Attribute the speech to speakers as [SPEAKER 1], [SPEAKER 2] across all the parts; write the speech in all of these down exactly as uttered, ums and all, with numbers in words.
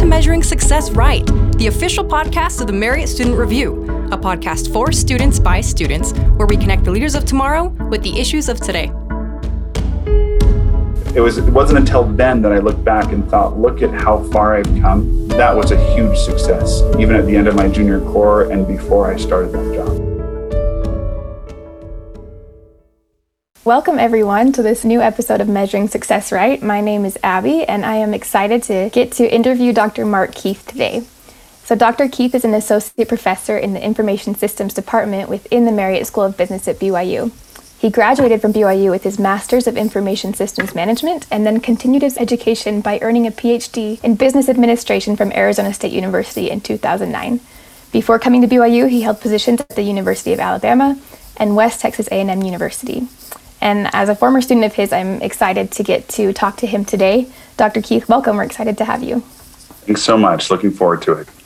[SPEAKER 1] to Measuring Success Right, the official podcast of the Marriott Student Review, a podcast for students by students, where we connect the leaders of tomorrow with the issues of today.
[SPEAKER 2] It, was, it wasn't until then that I looked back and thought, look at how far I've come. That was a huge success, even at the end of my junior core and before I started that job.
[SPEAKER 3] Welcome everyone to this new episode of Measuring Success Right. My name is Abby and I am excited to get to interview Doctor Mark Keith today. So Doctor Keith is an associate professor in the Information Systems Department within the Marriott School of Business at B Y U. He graduated from B Y U with his Master's of Information Systems Management and then continued his education by earning a P H D in Business Administration from Arizona State University in two thousand nine. Before coming to B Y U, he held positions at the University of Alabama and West Texas A and M University. And as a former student of his, I'm excited to get to talk to him today. Doctor Keith, welcome. We're excited to have you.
[SPEAKER 2] Thanks so much. Looking forward to it.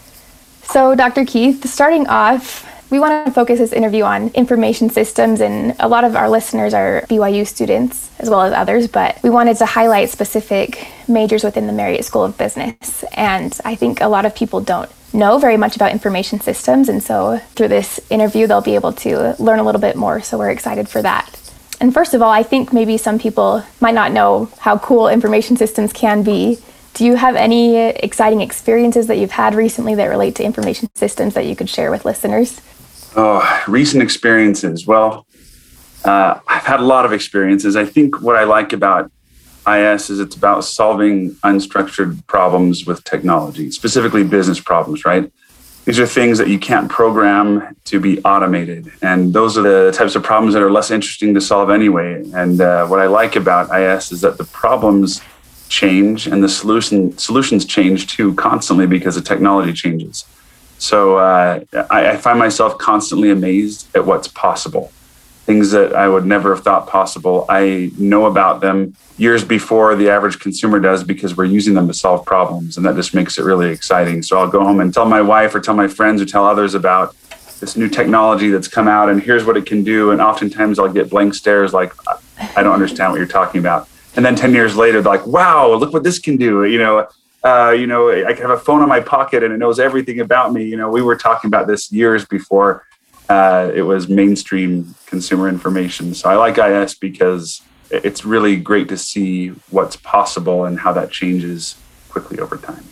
[SPEAKER 3] So, Doctor Keith, starting off, we want to focus this interview on information systems, and a lot of our listeners are B Y U students as well as others, but we wanted to highlight specific majors within the Marriott School of Business. And I think a lot of people don't know very much about information systems, and so through this interview, they'll be able to learn a little bit more, so we're excited for that. And first of all, I think maybe some people might not know how cool information systems can be. Do you have any exciting experiences that you've had recently that relate to information systems that you could share with listeners?
[SPEAKER 2] Oh, recent experiences. Well, uh, I've had a lot of experiences. I think what I like about I S is it's about solving unstructured problems with technology, specifically business problems, right? These are things that you can't program to be automated. And those are the types of problems that are less interesting to solve anyway. And uh, what I like about I S is that the problems change and the solution solutions change too constantly because the technology changes. So uh, I, I find myself constantly amazed at what's possible. Things that I would never have thought possible. I know about them years before the average consumer does because we're using them to solve problems, and that just makes it really exciting. So I'll go home and tell my wife or tell my friends or tell others about this new technology that's come out, and here's what it can do. And oftentimes I'll get blank stares like, I don't understand what you're talking about. And then ten years later, they're like, wow, look what this can do. You know, uh, you know, I can have a phone in my pocket and it knows everything about me. You know, we were talking about this years before uh, it was mainstream consumer information. So I like I S because it's really great to see what's possible and how that changes quickly over time.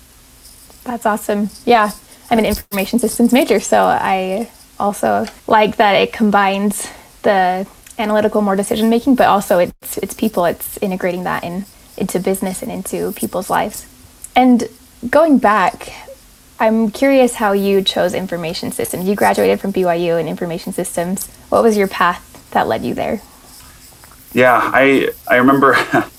[SPEAKER 3] That's awesome. Yeah, I'm an information systems major, so I also like that it combines the analytical, more decision making, but also it's it's people, it's integrating that in into business and into people's lives. And going back, I'm curious how you chose information systems. You graduated from B Y U in information systems. What was your path that led you there?
[SPEAKER 2] Yeah, I I remember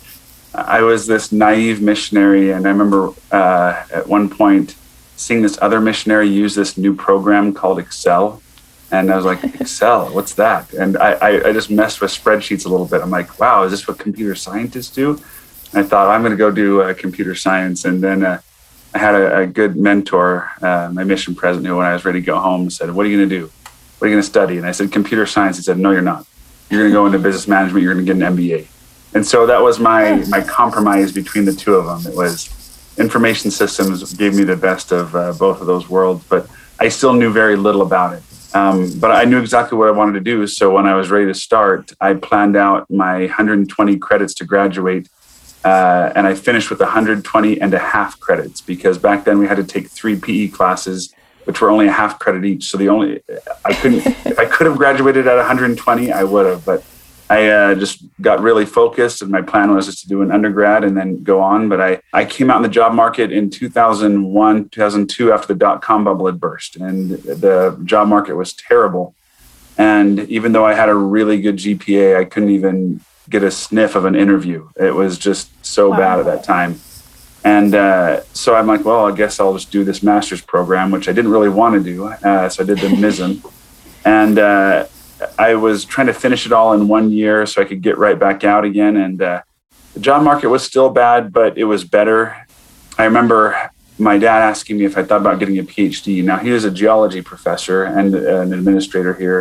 [SPEAKER 2] I was this naive missionary, and I remember uh, at one point seeing this other missionary use this new program called Excel. And I was like, Excel, what's that? And I, I, I just messed with spreadsheets a little bit. I'm like, wow, is this what computer scientists do? And I thought, I'm going to go do uh, computer science. And then uh, I had a, a good mentor, uh, my mission president, who when I was ready to go home said, what are you going to do? What are you going to study? And I said, computer science. He said, no, you're not. You're going to go into business management. You're going to get an M B A. And so that was my my compromise between the two of them. It was information systems gave me the best of uh, both of those worlds, but I still knew very little about it. Um, but I knew exactly what I wanted to do. So when I was ready to start, I planned out my one hundred twenty credits to graduate. Uh, and I finished with one hundred twenty and a half credits because back then we had to take three P E classes, which were only a half credit each. So the only, I couldn't, if I could have graduated at one hundred twenty, I would have, but I uh, just got really focused and my plan was just to do an undergrad and then go on. But I, I came out in the job market in two thousand one, two thousand two after the dot-com bubble had burst and the job market was terrible. And even though I had a really good G P A, I couldn't even get a sniff of an interview. It was just so wow. bad at that time. And uh, so I'm like, well, I guess I'll just do this master's program, which I didn't really want to do. Uh, so I did the M I S M. And uh, I was trying to finish it all in one year so I could get right back out again. And uh, the job market was still bad, but it was better. I remember my dad asking me if I thought about getting a P H D. Now, he was a geology professor and an administrator here.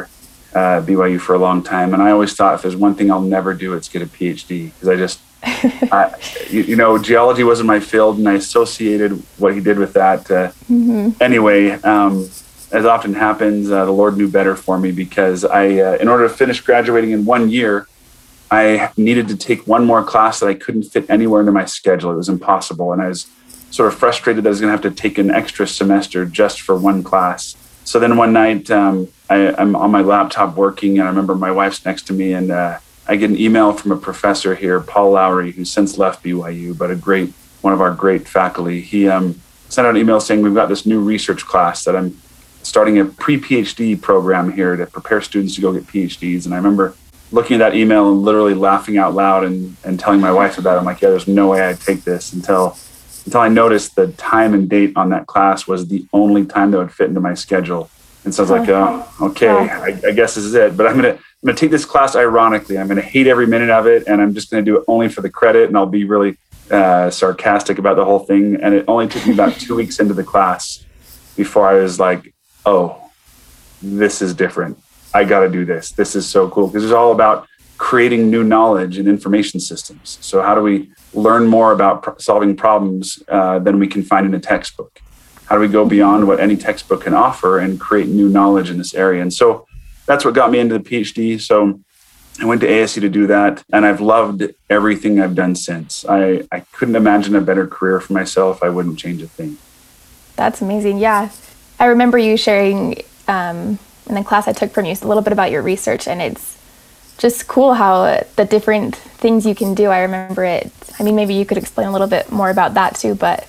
[SPEAKER 2] uh, B Y U for a long time. And I always thought if there's one thing I'll never do, it's get a P H D, because I just, I, you, you know, geology wasn't my field, and I associated what he did with that. Uh, mm-hmm. Anyway, um, as often happens, uh, the Lord knew better for me, because I, uh, in order to finish graduating in one year, I needed to take one more class that I couldn't fit anywhere into my schedule. It was impossible. And I was sort of frustrated that I was going to have to take an extra semester just for one class. So then one night, um, I, I'm on my laptop working, and I remember my wife's next to me, and uh, I get an email from a professor here, Paul Lowry, who's since left B Y U, but a great, one of our great faculty. He um, sent out an email saying, we've got this new research class that I'm starting a pre-P H D program here to prepare students to go get P H Ds. And I remember looking at that email and literally laughing out loud and, and telling my wife about it. I'm like, yeah, there's no way I'd take this, until until I noticed the time and date on that class was the only time that would fit into my schedule. And so I was like, oh, okay, I, I guess this is it. But I'm going to I'm gonna take this class ironically. I'm going to hate every minute of it, and I'm just going to do it only for the credit, and I'll be really uh, sarcastic about the whole thing. And it only took me about two weeks into the class before I was like, oh, this is different. I got to do this. This is so cool, because it's all about creating new knowledge and information systems. So how do we learn more about pro- solving problems uh, than we can find in a textbook? How do we go beyond what any textbook can offer and create new knowledge in this area? And so that's what got me into the P H D. So I went to A S U to do that, and I've loved everything I've done since. I, I couldn't imagine a better career for myself. I wouldn't change a thing.
[SPEAKER 3] That's amazing. Yeah. I remember you sharing um, in the class I took from you a little bit about your research, and it's just cool how the different things you can do. I remember it. I mean, maybe you could explain a little bit more about that too, but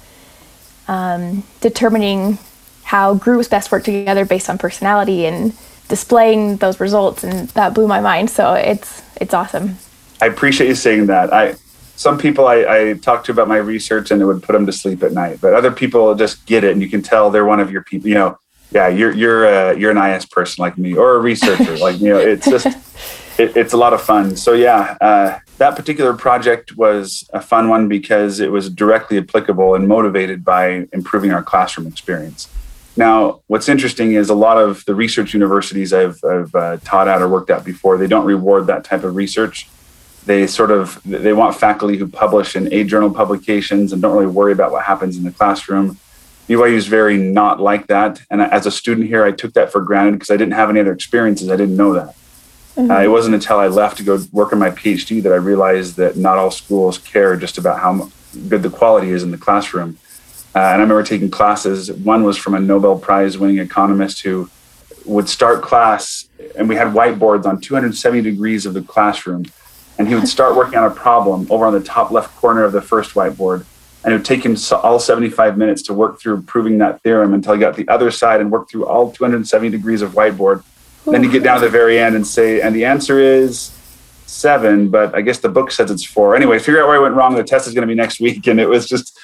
[SPEAKER 3] um, determining how groups best work together based on personality and displaying those results, and that blew my mind. So it's it's awesome.
[SPEAKER 2] I appreciate you saying that. I some people I, I talk to about my research, and it would put them to sleep at night, but other people just get it, and you can tell they're one of your people. You know, yeah, you're you're uh, you're an I S person like me, or a researcher like me. You know, it's just it, it's a lot of fun. So yeah, uh, that particular project was a fun one because it was directly applicable and motivated by improving our classroom experience. Now, what's interesting is a lot of the research universities I've, I've uh, taught at or worked at before, they don't reward that type of research. They sort of, they want faculty who publish in A-journal publications and don't really worry about what happens in the classroom. B Y U is very not like that. And as a student here, I took that for granted because I didn't have any other experiences. I didn't know that. Mm-hmm. Uh, it wasn't until I left to go work on my P H D that I realized that not all schools care just about how good the quality is in the classroom. Uh, and I remember taking classes. One was from a Nobel Prize winning economist who would start class, and we had whiteboards on two hundred seventy degrees of the classroom. And he would start working on a problem over on the top left corner of the first whiteboard. And it would take him all seventy-five minutes to work through proving that theorem until he got to the other side and worked through all two hundred seventy degrees of whiteboard. Ooh. Then he'd get down to the very end and say, and the answer is seven, but I guess the book says it's four. Anyway, figure out where I went wrong. The test is going to be next week. And it was just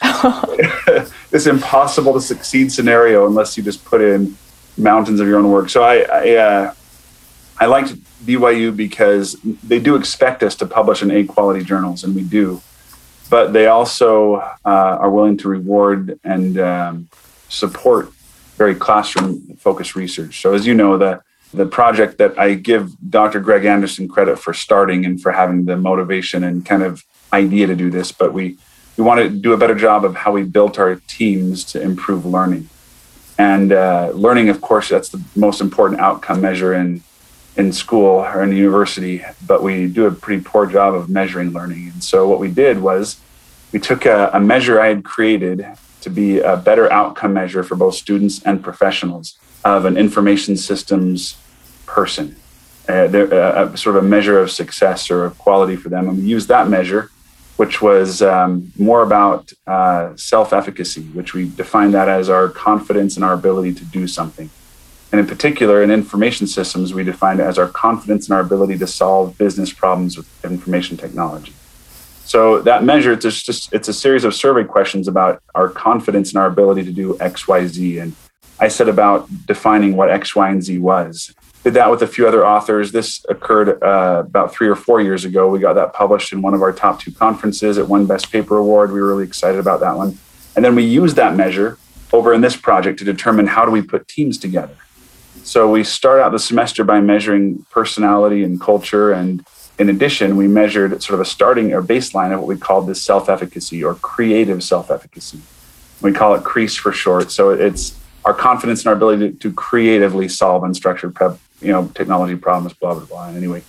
[SPEAKER 2] this impossible to succeed scenario unless you just put in mountains of your own work. So I I, uh, I liked B Y U because they do expect us to publish in A-quality journals, and we do. But they also uh, are willing to reward and um, support very classroom-focused research. So as you know, the The project that I give Doctor Greg Anderson credit for starting and for having the motivation and kind of idea to do this, but we, we want to do a better job of how we built our teams to improve learning. And uh, learning, of course, that's the most important outcome measure in, in school or in the university, but we do a pretty poor job of measuring learning. And so what we did was we took a, a measure I had created to be a better outcome measure for both students and professionals of an information systems person, uh, they're uh, sort of a measure of success or of quality for them. And we used that measure, which was um, more about uh, self-efficacy, which we defined that as our confidence in our ability to do something. And in particular, in information systems, we defined it as our confidence in our ability to solve business problems with information technology. So that measure, it's just it's a series of survey questions about our confidence in our ability to do X, Y, Z. And I set about defining what X, Y, and Z was. Did that with a few other authors. This occurred uh, about three or four years ago. We got that published in one of our top two conferences. It won Best Paper Award. We were really excited about that one. And then we used that measure over in this project to determine how do we put teams together. So we start out the semester by measuring personality and culture. And in addition, we measured sort of a starting or baseline of what we called this self-efficacy or creative self-efficacy. We call it CREASE for short. So it's our confidence in our ability to, to creatively solve unstructured prep, you know, technology problems, blah, blah, blah. And anyway,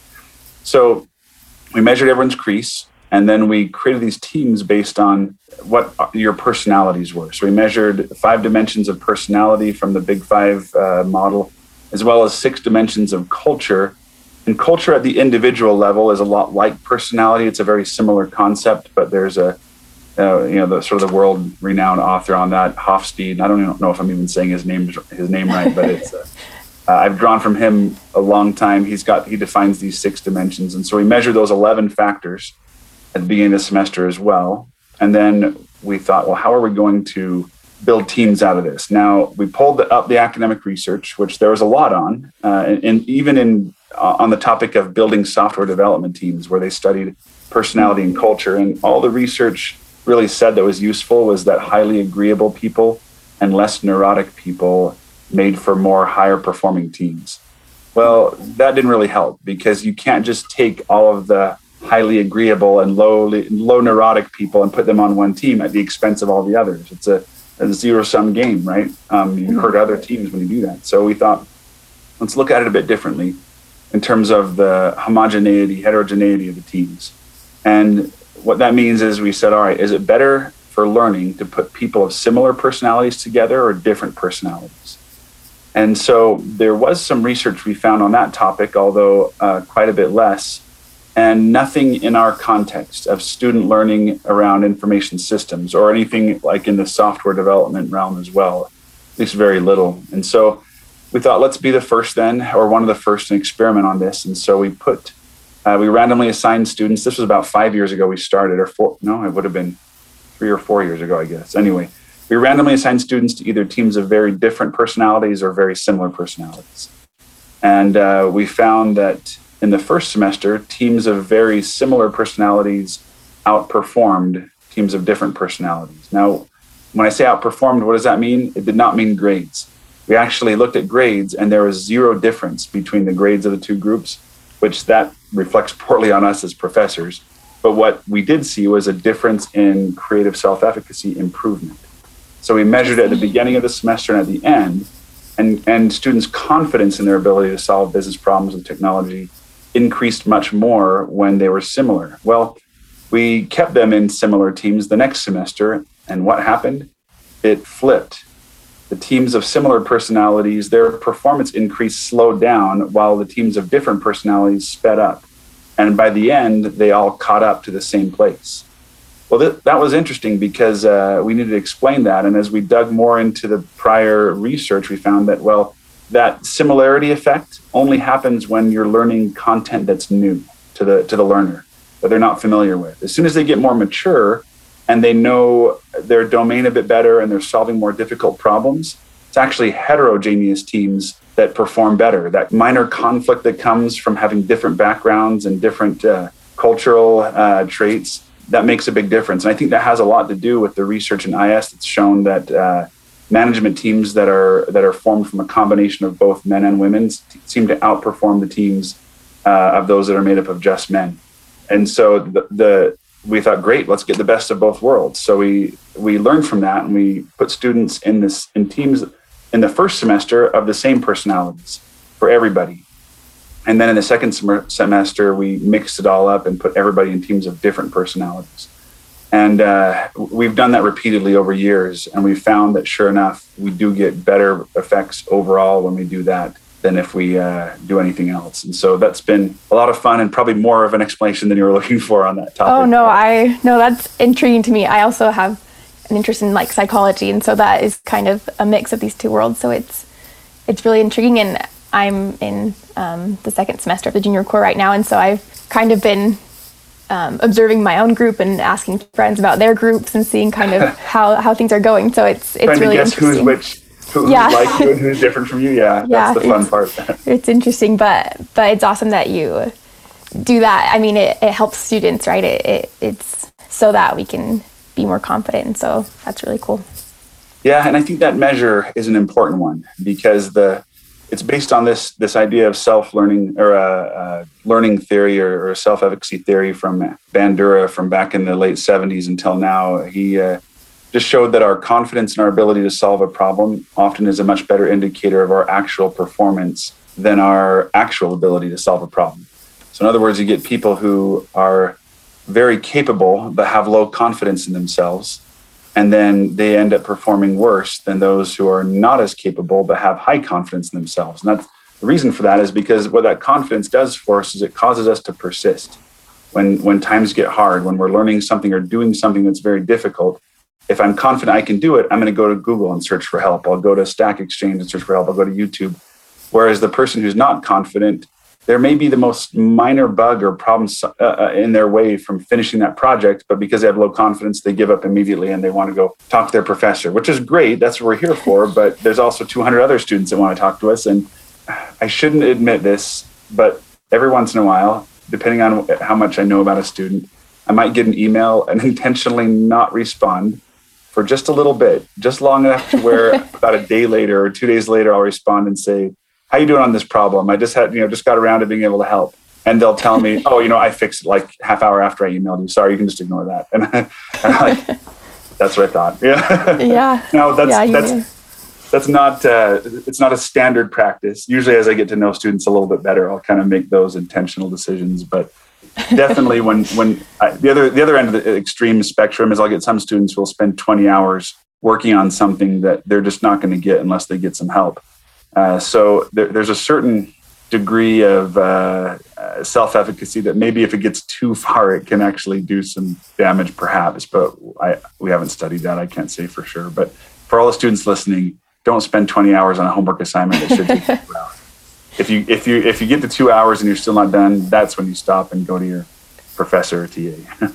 [SPEAKER 2] so we measured everyone's CREASE, and then we created these teams based on what your personalities were. So we measured five dimensions of personality from the Big Five uh, model, as well as six dimensions of culture. And culture at the individual level is a lot like personality. It's a very similar concept, but there's a, uh, you know, the sort of the world-renowned author on that, Hofstede. I don't even know if I'm even saying his name his name right, but it's. Uh, uh, I've drawn from him a long time. He's got he defines these six dimensions, and so we measured those eleven factors at the beginning of the semester as well. And then we thought, well, how are we going to build teams out of this? Now, we pulled the, up the academic research, which there was a lot on, uh, and, and even in uh, on the topic of building software development teams, where they studied personality and culture. And all the research really said that was useful was that highly agreeable people and less neurotic people made for more higher performing teams. Well, that didn't really help, because you can't just take all of the highly agreeable and low low neurotic people and put them on one team at the expense of all the others. It's a, a zero-sum game, right? Um, you hurt other teams when you do that. So we thought, let's look at it a bit differently in terms of the homogeneity, heterogeneity of the teams. And what that means is we said, all right, is it better for learning to put people of similar personalities together or different personalities? And so there was some research we found on that topic, although uh, quite a bit less. And nothing in our context of student learning around information systems or anything like in the software development realm as well, at least very little. And so we thought, let's be the first then, or one of the first to experiment on this. And so we put, uh, we randomly assigned students. This was about five years ago we started, or four, no, it would have been three or four years ago, I guess. Anyway, we randomly assigned students to either teams of very different personalities or very similar personalities. And uh, we found that in the first semester, teams of very similar personalities outperformed teams of different personalities. Now, when I say outperformed, what does that mean? It did not mean grades. We actually looked at grades, and there was zero difference between the grades of the two groups, which that reflects poorly on us as professors. But what we did see was a difference in creative self-efficacy improvement. So we measured it at the beginning of the semester and at the end, and, and students' confidence in their ability to solve business problems with technology increased much more when they were similar. Well, we kept them in similar teams the next semester, and what happened? It flipped. The teams of similar personalities, their performance increase slowed down while the teams of different personalities sped up. And by the end, they all caught up to the same place. Well, th- that was interesting because uh, we needed to explain that. And as we dug more into the prior research, we found that, well, that similarity effect only happens when you're learning content that's new to the to the learner, that they're not familiar with. As soon as they get more mature and they know their domain a bit better and they're solving more difficult problems, it's actually heterogeneous teams that perform better. That minor conflict that comes from having different backgrounds and different uh, cultural uh, traits, that makes a big difference. And I think that has a lot to do with the research in I S that's shown that uh, management teams that are that are formed from a combination of both men and women t- seem to outperform the teams uh, of those that are made up of just men. And so the, the we thought, great, let's get the best of both worlds. So we we learned from that, and we put students in this in teams in the first semester of the same personalities for everybody. And then in the second sem- semester, we mixed it all up and put everybody in teams of different personalities. And uh, we've done that repeatedly over years, and we found that sure enough, we do get better effects overall when we do that than if we uh, do anything else. And so that's been a lot of fun and probably more of an explanation than you were looking for on that topic.
[SPEAKER 3] Oh, no, I no, that's intriguing to me. I also have an interest in like psychology, and so that is kind of a mix of these two worlds. So it's it's really intriguing, and I'm in um, the second semester of the junior core right now, and so I've kind of been um, observing my own group and asking friends about their groups and seeing kind of how, how things are going. So it's it's
[SPEAKER 2] Trying
[SPEAKER 3] really
[SPEAKER 2] to guess
[SPEAKER 3] interesting.
[SPEAKER 2] Who's which, who,
[SPEAKER 3] yeah.
[SPEAKER 2] who's like you and who's different from you. Yeah,
[SPEAKER 3] yeah,
[SPEAKER 2] that's the fun part.
[SPEAKER 3] It's interesting, but but it's awesome that you do that. I mean, it, it helps students, right? It, it it's so that we can be more confident, and so that's really cool.
[SPEAKER 2] Yeah, and I think that measure is an important one because the it's based on this this idea of self-learning or uh, uh, learning theory or, or self-efficacy theory from Bandura from back in the late seventies until now. He uh, just showed that our confidence in our ability to solve a problem often is a much better indicator of our actual performance than our actual ability to solve a problem. So in other words, you get people who are very capable but have low confidence in themselves, and then they end up performing worse than those who are not as capable but have high confidence in themselves. And that's the reason for that is because what that confidence does for us is it causes us to persist. When when times get hard, when we're learning something or doing something that's very difficult, if I'm confident I can do it, I'm going to go to Google and search for help. I'll go to Stack Exchange and search for help. I'll go to YouTube. Whereas the person who's not confident, there may be the most minor bug or problem uh, in their way from finishing that project, but because they have low confidence, they give up immediately and they want to go talk to their professor, which is great. That's what we're here for. But there's also two hundred other students that want to talk to us. And I shouldn't admit this, but every once in a while, depending on how much I know about a student, I might get an email and intentionally not respond for just a little bit, just long enough to where about a day later or two days later, I'll respond and say, how you doing on this problem? I just had, you know, just got around to being able to help. And they'll tell me, oh, you know, I fixed it like half hour after I emailed you. Sorry, you can just ignore that. And, I, and I'm like, that's what I thought. Yeah.
[SPEAKER 3] Yeah.
[SPEAKER 2] No, that's,
[SPEAKER 3] yeah,
[SPEAKER 2] that's,
[SPEAKER 3] do.
[SPEAKER 2] that's not, uh, it's not a standard practice. Usually as I get to know students a little bit better, I'll kind of make those intentional decisions. But definitely when, when I, the other, the other end of the extreme spectrum is I'll get some students who will spend twenty hours working on something that they're just not going to get unless they get some help. Uh, so there, there's a certain degree of uh, uh, self-efficacy that maybe if it gets too far, it can actually do some damage perhaps, but I, we haven't studied that. I can't say for sure. But for all the students listening, don't spend twenty hours on a homework assignment that should take two hours. If you, if you, if you get to two hours and you're still not done, that's when you stop and go to your professor or T A.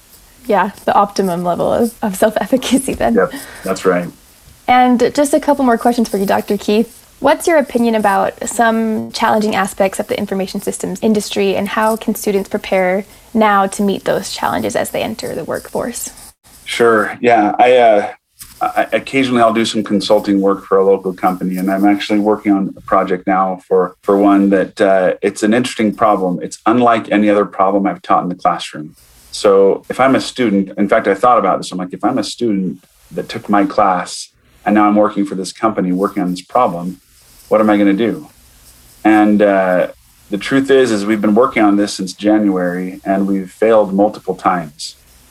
[SPEAKER 3] Yeah, the optimum level of, of self-efficacy then.
[SPEAKER 2] Yep, that's right.
[SPEAKER 3] And just a couple more questions for you, Doctor Keith. What's your opinion about some challenging aspects of the information systems industry, and how can students prepare now to meet those challenges as they enter the workforce?
[SPEAKER 2] Sure. Yeah. I, uh, I occasionally I'll do some consulting work for a local company, and I'm actually working on a project now for, for one that uh, it's an interesting problem. It's unlike any other problem I've taught in the classroom. So if I'm a student, in fact, I thought about this. I'm like, if I'm a student that took my class and now I'm working for this company working on this problem, what am I going to do? And uh, the truth is, is we've been working on this since January and we've failed multiple times.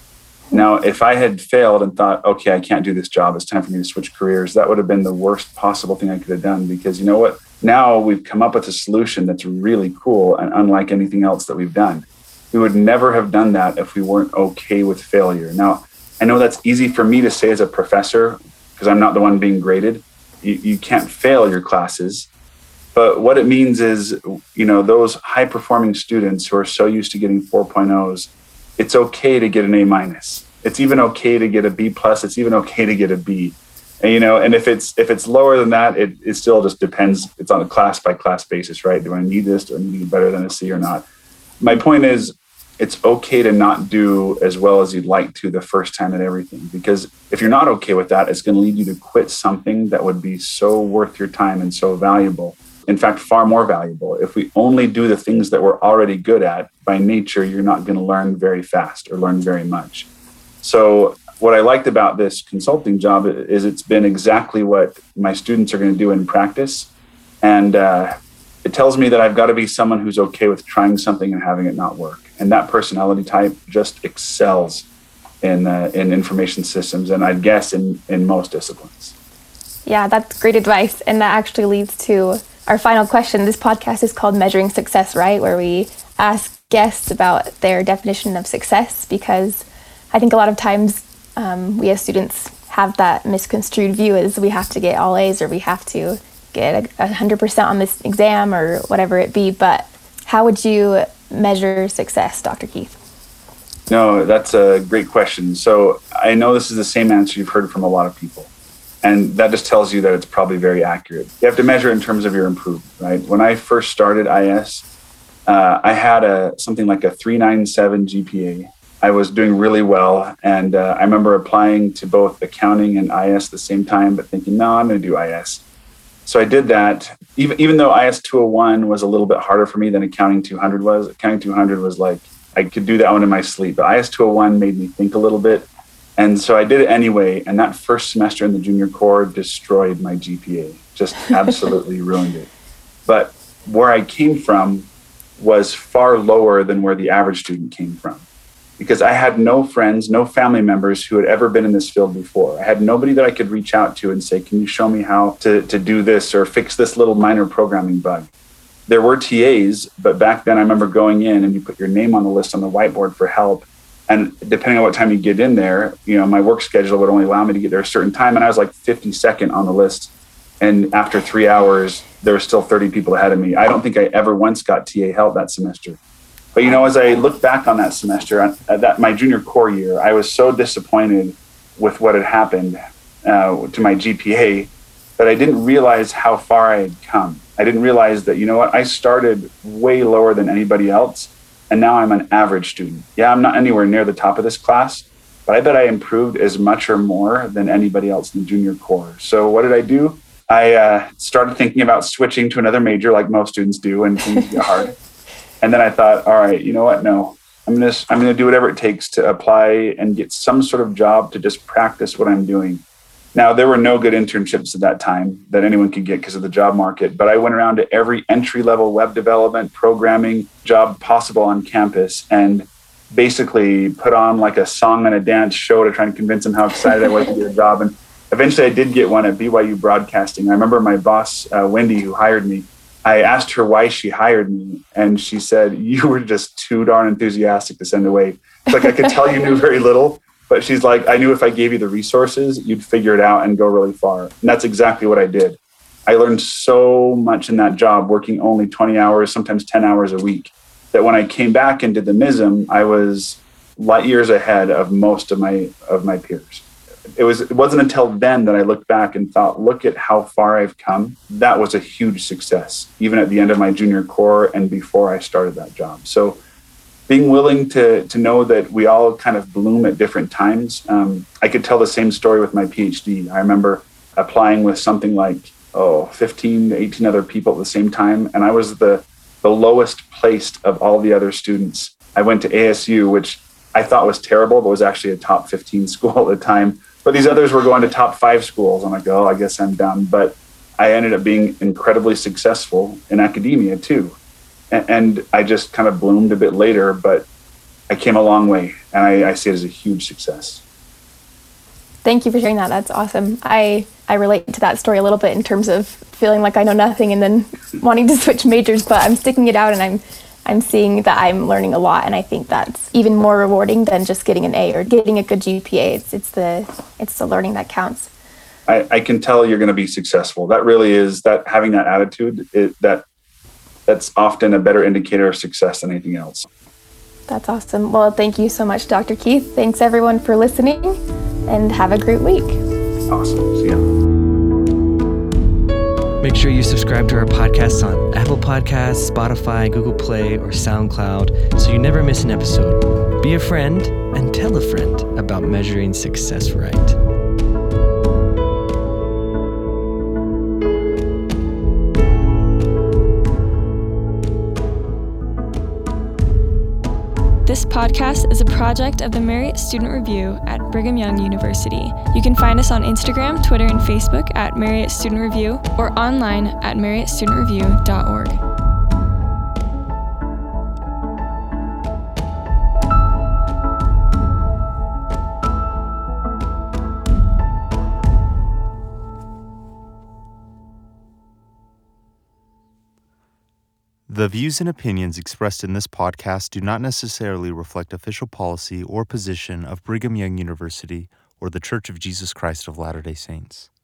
[SPEAKER 2] Now, if I had failed and thought, okay, I can't do this job, it's time for me to switch careers, that would have been the worst possible thing I could have done, because you know what? Now we've come up with a solution that's really cool and unlike anything else that we've done. We would never have done that if we weren't okay with failure. Now, I know that's easy for me to say as a professor because I'm not the one being graded. You, you can't fail your classes. But what it means is, you know, those high-performing students who are so used to getting four point ohs, it's okay to get an A minus. It's even okay to get a B plus. It's even okay to get a B. And, you know, and if it's if it's lower than that, it, it still just depends. It's on a class by class basis, right? Do I need this? Do I need it better than a C or not? My point is, it's okay to not do as well as you'd like to the first time at everything, because if you're not okay with that, it's going to lead you to quit something that would be so worth your time and so valuable. In fact, far more valuable. If we only do the things that we're already good at, by nature, you're not going to learn very fast or learn very much. So what I liked about this consulting job is it's been exactly what my students are going to do in practice. And uh, it tells me that I've got to be someone who's okay with trying something and having it not work. And that personality type just excels in uh, in information systems, and I'd guess in, in most disciplines.
[SPEAKER 3] Yeah, that's great advice. And that actually leads to our final question. This podcast is called Measuring Success, right? Where we ask guests about their definition of success, because I think a lot of times um, we as students have that misconstrued view as we have to get all A's or we have to get a one hundred percent on this exam or whatever it be. But how would you measure success, Doctor Keith?
[SPEAKER 2] No, that's a great question. So I know this is the same answer you've heard from a lot of people. And that just tells you that it's probably very accurate. You have to measure in terms of your improvement, right? When I first started I S, uh, I had a something like a three point nine seven G P A. I was doing really well. And uh, I remember applying to both accounting and I S at the same time, but thinking, no, I'm going to do I S. So I did that. Even even though I S two oh one was a little bit harder for me than Accounting two hundred was. Accounting two hundred was like, I could do that one in my sleep. But I S two oh one made me think a little bit. And so I did it anyway. And that first semester in the junior core destroyed my G P A. Just absolutely ruined it. But where I came from was far lower than where the average student came from. Because I had no friends, no family members who had ever been in this field before. I had nobody that I could reach out to and say, can you show me how to, to do this or fix this little minor programming bug? There were T As, but back then I remember going in and you put your name on the list on the whiteboard for help. And depending on what time you get in there, you know, my work schedule would only allow me to get there a certain time. And I was like fifty-second on the list. And after three hours, there were still thirty people ahead of me. I don't think I ever once got T A help that semester. But, you know, as I look back on that semester, at that my junior core year, I was so disappointed with what had happened uh, to my G P A that I didn't realize how far I had come. I didn't realize that, you know what, I started way lower than anybody else, and now I'm an average student. Yeah, I'm not anywhere near the top of this class, but I bet I improved as much or more than anybody else in the junior core. So what did I do? I uh, started thinking about switching to another major like most students do, and things get hard. And then I thought, all right, you know what? No, I'm gonna I'm gonna do whatever it takes to apply and get some sort of job to just practice what I'm doing. Now, there were no good internships at that time that anyone could get because of the job market, but I went around to every entry-level web development, programming job possible on campus and basically put on like a song and a dance show to try and convince them how excited I was to get a job. And eventually I did get one at B Y U Broadcasting. I remember my boss, uh, Wendy, who hired me, I asked her why she hired me, and she said, you were just too darn enthusiastic to send away. It's like, I could tell you knew very little, but she's like, I knew if I gave you the resources, you'd figure it out and go really far. And that's exactly what I did. I learned so much in that job, working only twenty hours, sometimes ten hours a week, that when I came back and did the M I S M, I was light years ahead of most of my of my peers. It was it wasn't until then that I looked back and thought, look at how far I've come. That was a huge success, even at the end of my junior core and before I started that job. So being willing to to know that we all kind of bloom at different times. Um, I could tell the same story with my PhD. I remember applying with something like, oh, fifteen to eighteen other people at the same time. And I was the, the lowest placed of all the other students. I went to A S U, which I thought was terrible, but was actually a top fifteen school at the time. But these others were going to top five schools. I'm like, oh, I guess I'm done. But I ended up being incredibly successful in academia too. And, and I just kind of bloomed a bit later, but I came a long way. And I, I see it as a huge success.
[SPEAKER 3] Thank you for sharing that. That's awesome. I, I relate to that story a little bit in terms of feeling like I know nothing and then wanting to switch majors, but I'm sticking it out and I'm I'm seeing that I'm learning a lot, and I think that's even more rewarding than just getting an A or getting a good G P A. It's it's the it's the learning that counts.
[SPEAKER 2] I, I can tell you're going to be successful. That really is that having that attitude. It, that that's often a better indicator of success than anything else.
[SPEAKER 3] That's awesome. Well, thank you so much, Doctor Keith. Thanks everyone for listening, and have a great week.
[SPEAKER 2] Awesome. See ya.
[SPEAKER 4] Make sure you subscribe to our podcasts on Apple Podcasts, Spotify, Google Play, or SoundCloud so you never miss an episode. Be a friend and tell a friend about measuring success right.
[SPEAKER 5] This podcast is a project of the Marriott Student Review at Brigham Young University. You can find us on Instagram, Twitter, and Facebook at Marriott Student Review or online at marriott student review dot org.
[SPEAKER 6] The views and opinions expressed in this podcast do not necessarily reflect official policy or position of Brigham Young University or The Church of Jesus Christ of Latter-day Saints.